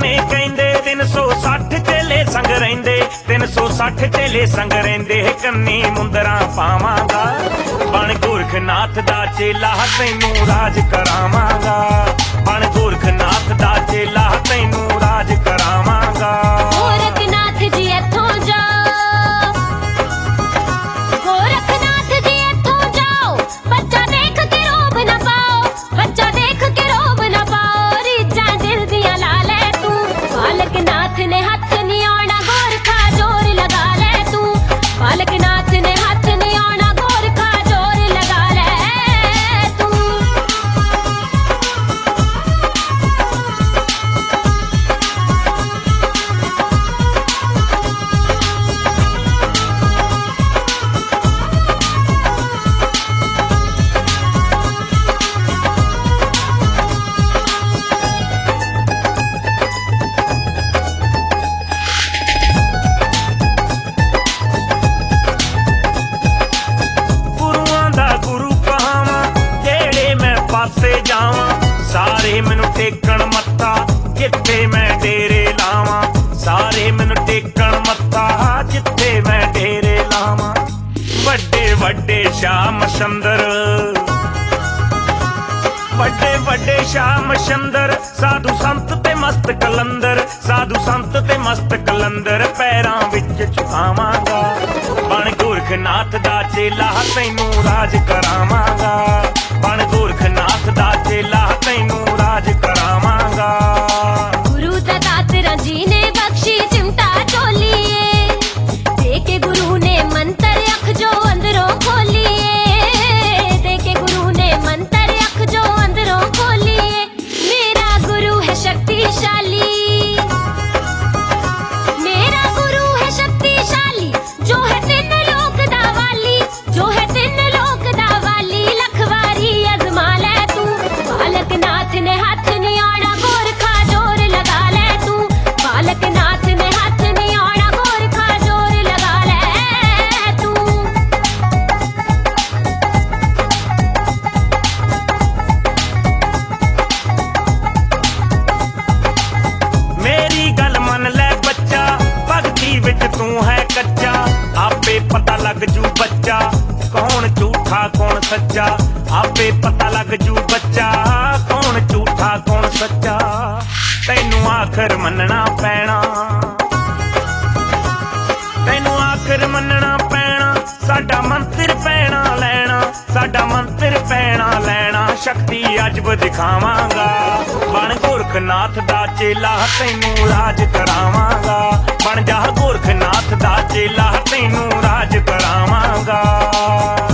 ਕਹਿੰਦੇ 360 ਚੇਲੇ ਸੰਗ ਰਹਿੰਦੇ 360 ਚੇਲੇ ਸੰਗ ਰਹਿੰਦੇ ਕੰਨੀ ਮੁੰਦਰਾਂ ਪਾਵਾਂਗਾ ਬਣ ਗੋਰਖਨਾਥ ਦਾ ਚੇਲਾ ਤੈਨੂੰ ਰਾਜ ਕਰਾਵਾਂਗਾ ਬਣ ਗੋਰਖਨਾਥ ਦਾ ਚੇਲਾ ਤੈਨੂੰ ਰਾਜ ਕਰਾਵਾਂਗਾ। ਗੋਰਖਨਾਥ ਜੀ ਇੱਥੋਂ ਜਾਓ ਗੋਰਖਨਾਥ ਜੀ ਇੱਥੋਂ ਜਾਓ ਬੱਚਾ ਦੇਖ ਕੇ ਰੋਬ ਨਾ ਪਾਓ ਬੱਚਾ ਦੇਖ ਕੇ ਰੋਬ ਨਾ ਪਾਓ ਰੀਝਾਂ ਦਿਲ ਦੀਆਂ ਲਾ ਲੈ ਤੂੰ ਬਾਲਕਨਾਥ ਨੇ ਹੱਥ ਨਹੀਂ ਆਉਣਾ ਗੋਰਖਾ ਜ਼ੋਰ ਲਗਾ ਲੈ ਤੂੰ ਬਾਲਕਨਾਥ ਨੇ ਹੱਥ ਨਹੀਂ ਆਉਣਾ ਗੋਰਖਾ ਜ਼ੋਰ ਲਗਾ ਲੈ ਤੂੰ। ਪਾਸੇ ਜਾਵਾਂ ਸਾਰੇ ਮੈਨੂੰ ਟੇਕਣ ਮੱਥਾ ਜਿੱਥੇ ਮੈਂ ਡੇਰੇ ਲਾਵਾਂ ਸਾਰੇ ਮੈਨੂੰ ਟੇਕਣ ਮੱਥਾ ਜਿੱਥੇ ਮੈਂ ਡੇਰੇ ਲਾਵਾਂ। ਵੱਡੇ ਵੱਡੇ ਸ਼ਾਹ ਮਛੰਦਰ ਵੱਡੇ ਵੱਡੇ ਸ਼ਾਹ ਮਛੰਦਰ ਸਾਧੂ ਸੰਤ ਤੇ ਮਸਤ ਕਲੰਦਰ ਸਾਧੂ ਸੰਤ ਤੇ ਮਸਤ ਕਲੰਦਰ ਪੈਰਾਂ ਵਿੱਚ ਝੁਕਾਵਾਂਗਾ ਬਣ ਗੋਰਖਨਾਥ ਦਾ ਚੇਲਾ ਤੈਨੂੰ ਰਾਜ ਕਰਾਵਾਂਗਾ ਬਣ ਗੋਰਖਨਾਥ ਦਾ ਚੇਲਾ ਤੈਨੂੰ ਰਾਜ ਕਰਾਵਾਂਗਾ। ਗੁਰੂ ਦਤਾਤਰਾ ਜੀ ਨੇ ਬਖਸ਼ੀ ਚਿਮਟਾ ਝੋਲੀਏ ਦੇ ਕੇ ਗੁਰੂ ਨੇ ਮੰਤਰ ਅੱਖ ਜੋ ਅੰਦਰੋਂ ਖੋਲੀਏ ਦੇ ਕੇ ਗੁਰੂ ਨੇ ਮੰਤਰ ਅੱਖ ਜੋ ਅੰਦਰੋਂ ਖੋਲੀਏ ਮੇਰਾ ਗੁਰੂ ਹੈ ਸ਼ਕਤੀਸ਼ਾਲੀ मेरा गुरु है शक्तिशाली जो है तीन लोक दा वाली जो है तीन लोक दा वाली लखवारी अजमा ले तू बालकनाथ ने हाथ नहीं आना गोरखा जोर लगा ले तू बालकनाथ ने हाथ नहीं आना गोरखा जोर लगा ले तू। मेरी गल मन ले बच्चा भगती विच तू है कच्चा आपे पता लग जू बच्चा कौन झूठा कौन सच्चा आपे पता लग जू बच्चा कौन झूठा कौन सच्चा तैनू आखिर मनना पैना तैनू आखिर मनना पैना साडा मंत्र पैना लैना साडा मंत्र पैना लैना शक्ति अजब दिखावांगा बण गोरखनाथ दा चेला तैनू राज करावांगा बण जा गोरखनाथ दा चेला तैनू राज करावांगा।